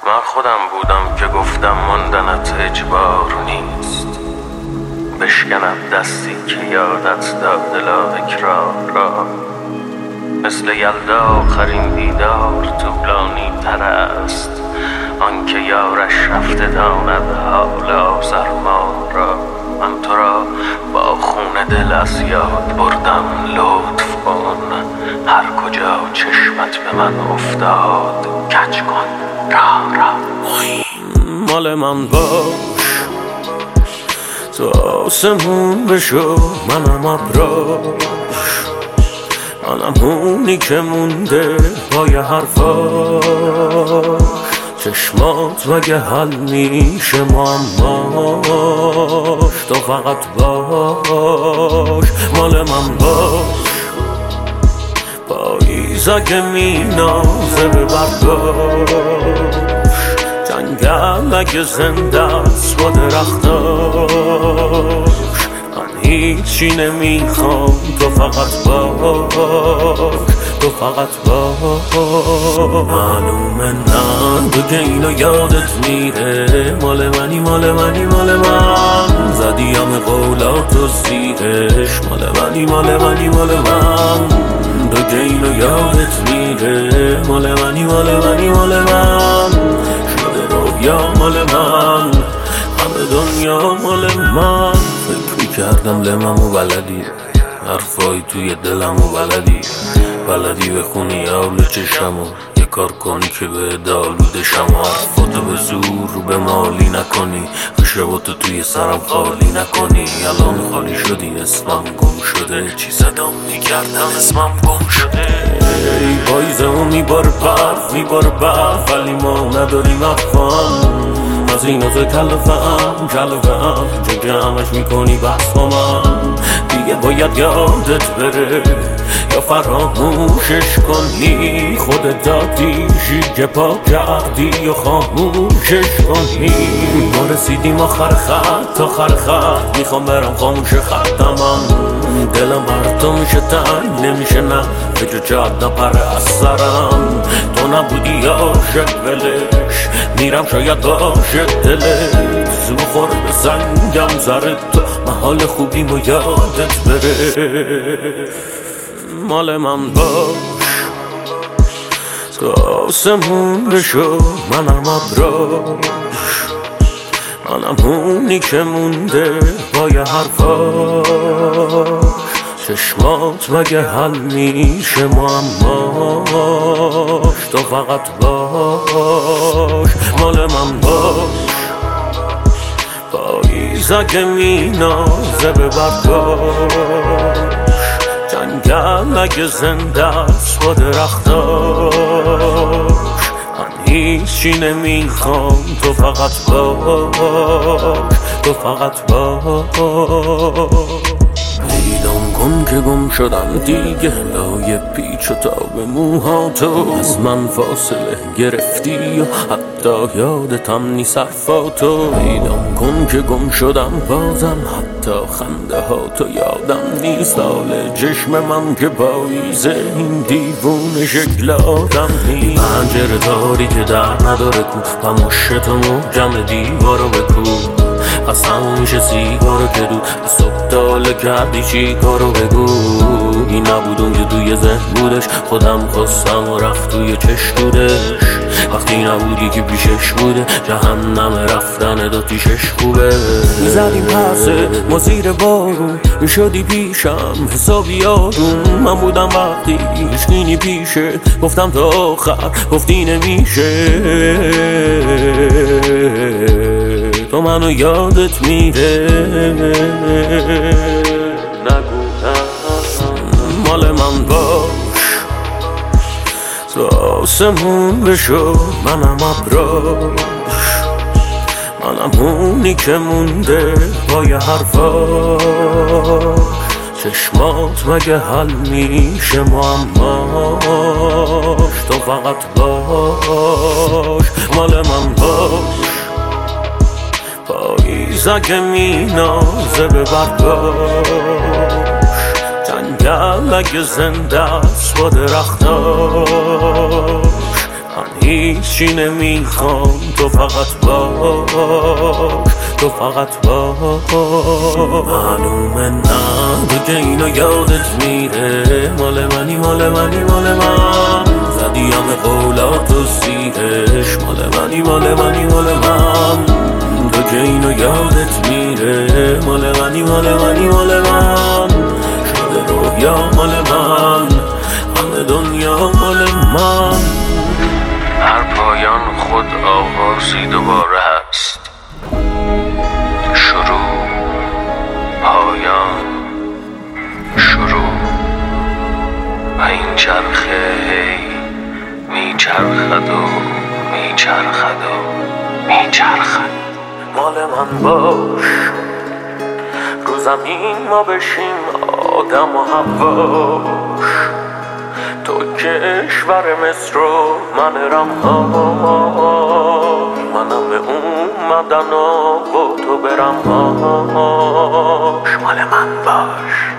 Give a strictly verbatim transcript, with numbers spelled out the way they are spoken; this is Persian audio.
من خودم بودم که گفتم ماندنت اجبار نیست، بشکنم دستی که یادت داد اکرار را. مثل یلدا آخرین دیدار طولانی تر است، آنکه یارش رفته داند حال آزرما را. من تو را با خون دل از یاد بردم، لطف کن هر کجا چشمت به من افتاد کج کن را را. مال من باش تو آسمون بشو، منم ابراش، منم اونی که مونده پای حرفاش. چشمات مگه حل میشه معماش، تو فقط باش مال من باش. پاییز اگه مینازه به برداش، جنگل اگه زنده است با درختاش. من هیچی نمیخوام، تو فقط باش، تو فقط باش. معلومه نه تو که اینو یادت میره، مال منی مال منی مال من. زدی همه قولاتو زیرش، مال منی مال منی مال من. تو که اینو یادت میره، مال منی مال منی مال من. شده رویا مال من، همه دنیا مال من. فکر میکردم لممو بلدی، حرفای توی دلمو بلدی، بلدی بخونی اول چشمو، یه کار کنی که به دالوده شم. حرفاتو به زور رو به مالی نکنی، خشباتو توی سرم خالی نکنی. الان خالی شدی، اسمم گم شده، چی صدام میکردم اسمم گم شده. ای پاییزمو میباره برف میباره برف، ولی ما نداریم افهم از این از کلفم کلفم. چه جمعش میکنی بحث با من، دیگه باید یادت بره یا فراموشش کنی. خودت دادیشی که پا کردی یا خاموشش کنی. ما رسیدیم آخر خط آخر خط، میخوام برم خاموش خطم. دلم بر تو میشه تنگ نمیشه نه، به جو جاد نپره از سرم. تو نبودی عاشق ولش، میرم شاید باشه دلت. زو خور به سنگم زرد تو، محال خوبیم و یادت بره. مال من باش تو آسمون بشو، منم ابراش، منم اونی که مونده پای حرفاش. چشمات مگه حل میشه معماش، تو فقط باش مال من باش. پاییز اگه مینازه به برداش، جنگل اگه زنده است با درختاش. من هیچی نمیخوام، تو فقط باش، تو فقط باش. پیدام کن که گم شدم دیگه، لای پیچ و تاب موهاتو از من فاصله گرفتی و حتی یادتم نیست حرفاتو. پیدام کن که گم شدم بازم، حتی خنده هاتو یادم نیست. حال چشم من که پاییزه، این دیوونه شکل آدم نیست. پنجره داری که در نداره کو، پموشتو محکم دیوارو بکو. قسم میشه سیگارو که دو صبح تاله کردی چی کارو بگو. این نبود اون که توی ذهن بودش، خودم خواستم و رفت توی چشمودش. وقتی نبودی که پیشش بوده، جهنم رفتن دوتیشش خوبه. میزدیم پسه ما زیر بارون، میشدی پیشم حسابی آروم. من بودم وقتی هیچکی پیشه، گفتم تا آخر گفتی نمیشه. تو منو یادت میره، نگو مال من باش تو آسمون بشو، منم ابراش، منم اونی که مونده پای حرفاش. چشمات مگه حل میشه معماش، تو فقط باش مال من باش. پاییز اگه مینازه به برداش، جنگل اگه زنده است با درختاش. من هیچی نمیخوام، تو فقط باش، تو فقط باش. معلومه نه تو که اینو یادت میره، مال منی مال منی مال من، زدی همه قولات و سیرش، مال منی مال منی مال من. تو که اینو یادت میره، مال منی مال منی مال من، شده رویا مال من، همه دنیا مال من. هر پایان خود آغازی دوباره هست، شروع پایان شروع، و این چرخه هی میچرخد و میچرخد و میچرخد. مال من باش، رو زمین ما بشیم آدم و حواش، تو کشور مصر و من رمهاش، منم به اومدن و با تو برم هاش. مال من باش.